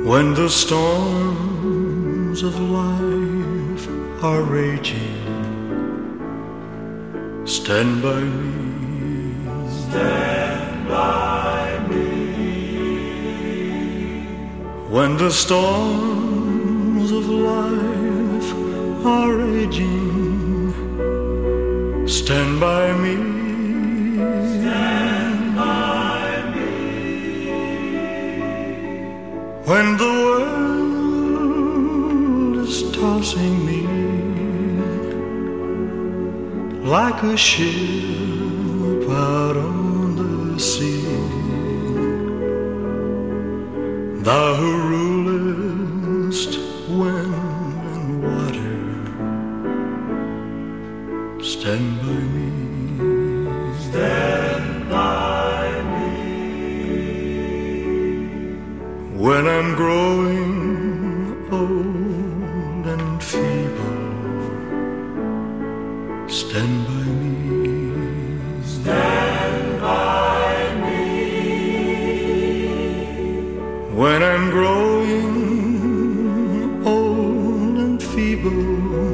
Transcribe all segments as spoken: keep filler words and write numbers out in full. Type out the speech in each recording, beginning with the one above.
When the storms of life are raging, stand by me. Stand by me. When the storms of life are raging, stand by me. Stand by me. When the world is tossing me like a ship out on the sea, thou who rulest wind and water, stand by me. Stand by me. When I'm growing old and feeble, stand by me. Stand by me. When I'm growing old and feeble,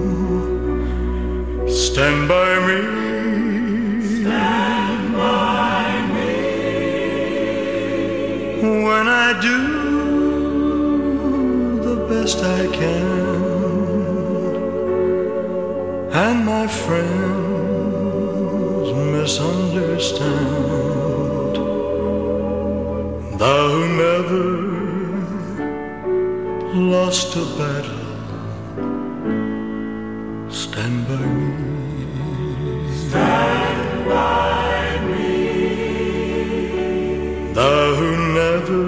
stand by me. Stand by me. When I do the best I can, and my friends misunderstand, thou who never lost a battle, stand by me. Stand by me. Thou who never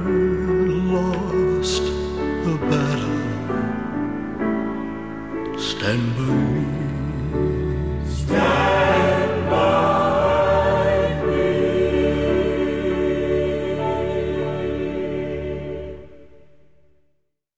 lost a battle, stand by me. Stand